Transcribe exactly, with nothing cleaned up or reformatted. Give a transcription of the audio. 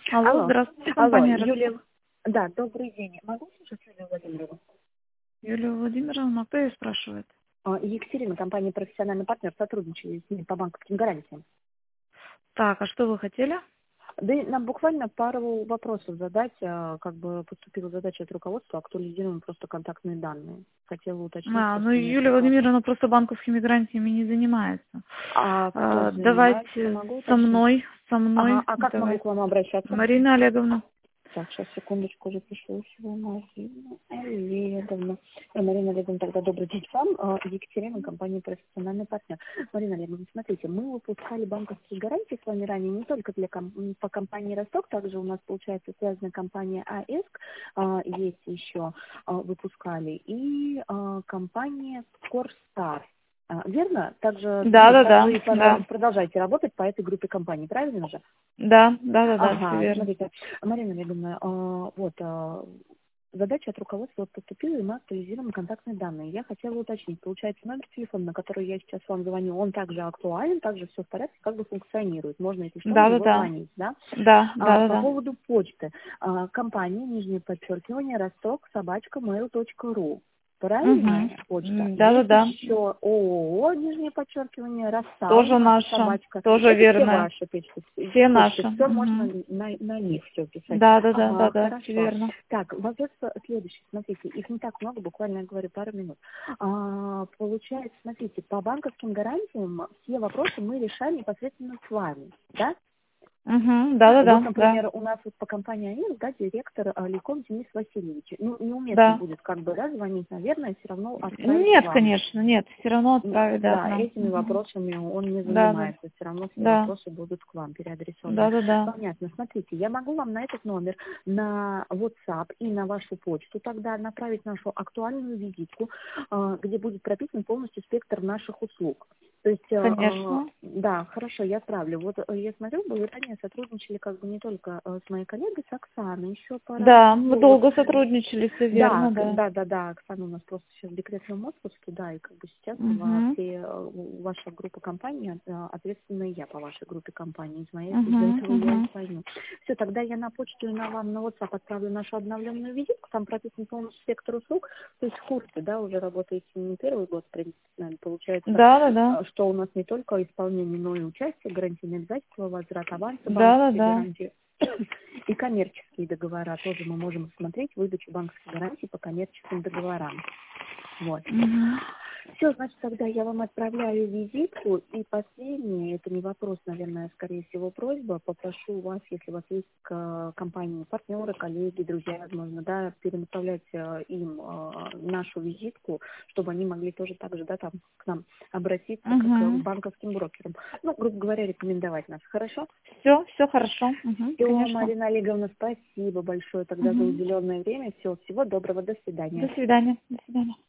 Алло, Алло, здравствуйте, алло, компания «Ростов». Юлия. Да, добрый день. Могу слушать Юлию Владимировну? Юлия Владимировна, кто ее спрашивает? А, Екатерина, компания «Профессиональный партнер», сотрудничали с ней по банковским гарантиям. Так, а что вы хотели? Да и нам буквально пару вопросов задать. а, Как бы поступила задача от руководства, актуализируем просто контактные данные. Хотела уточнить А, ну просто Юлия несколько вопросов. Владимировна просто банковскими гарантиями не занимается. А кто А, занимается, давайте могу со уточнить? мной, со Ага, мной, а как могу давайте. к вам обращаться? Марина Олеговна. Так, сейчас, секундочку, запишу всего. Марина Олеговна. Э, Марина Олеговна, тогда добрый день вам. Э, Екатерина, компания «Профессиональный партнер». Марина Олеговна, смотрите, мы выпускали банковские гарантии с вами ранее не только для ком- м, по компании «Росток», также у нас, получается, связанная компания АЭСК, э, есть еще, э, выпускали, и э, компания «Корстар». А, верно? Также, Да, ну, да, также да, и да. пора- продолжаете работать по этой группе компаний, правильно же? Да, да, да, да, все Ага, верно. смотрите, Марина Олеговна, а, вот, а, задача от руководства вот поступила, и мы актуализируем контактные данные. Я хотела уточнить, получается, номер телефона, на который я сейчас вам звоню, он также актуален, также все в порядке, как бы функционирует. Можно, если что, на Да, да, него да. звонить, да? Да, А, да, да, по да. поводу почты. А, компания, нижнее подчеркивание, росток, собачка, mail точка ру. Правильная почта? Угу. Да, да, Есть да. еще ООО, нижнее подчеркивание, Ростал, Тоже наша наша, собачка. тоже Это все верно. ваши почты. Все Почты, наши. все можно Угу. на, на них все писать. Да, да, да, да, А, да, все хорошо. верно. Так, вопрос следующий. Смотрите, их не так много, буквально, я говорю, пару минут. А, получается, смотрите, по банковским гарантиям все вопросы мы решаем непосредственно с вами, да? Угу. Да, да, Вот, да, да. например, у нас вот по компании АИС, да, директор а, Ликов Денис Васильевич. Ну, неуместно Да. будет как бы, да, звонить, наверное, все равно отправить Нет, вам. конечно, нет, все равно М, отправить, да, к Да, нам. этими Мгм. вопросами он не Да, да, занимается, все равно все да, вопросы будут к вам переадресованы. да, да, да. Понятно, смотрите, я могу вам на этот номер, на WhatsApp и на вашу почту тогда направить нашу актуальную визитку, а, где будет прописан полностью спектр наших услуг. То есть, а, а, Конечно. да, хорошо, я отправлю. Вот э, я смотрю, вы ранее сотрудничали как бы не только э, с моей коллегой, с Оксаной, еще по Да, мы разу. Вот. долго сотрудничали, все Да, верно, к- да. да, да, да, Оксана у нас просто сейчас в декретном отпуске, да, и как бы сейчас во Угу, всей э, ваша группа компаний, э, ответственна я по вашей группе компаний, из моей, из-за угу, этого я и угу. звоню. Все, тогда я на почту и на вам на WhatsApp отправлю нашу обновленную визитку, там прописан полностью спектр услуг, то есть в курсе, да, уже работаете не первый год, в принципе, с нами, получается, Да, да, да. э, что у нас не только исполнение, но и участие, гарантийные обязательства, возврат аванса, Да, да, банковские да. гарантии. И коммерческие договора тоже мы можем смотреть, выдачу банковской гарантии по коммерческим договорам. Вот. Угу. Все, значит, тогда я вам отправляю визитку. И последнее, это не вопрос, наверное, а скорее всего, просьба. Попрошу вас, если у вас есть к компании партнеры, коллеги, друзья, возможно, да, перенаправлять э, им э, нашу визитку, чтобы они могли тоже так же, да, там, к нам обратиться, как к Угу. банковским брокерам. Ну, грубо говоря, рекомендовать нас. Хорошо? Все, все хорошо. Угу, Все, конечно. Марина Олеговна, спасибо большое тогда за Угу. уделенное время. Всего, всего доброго, до свидания. До свидания. До свидания.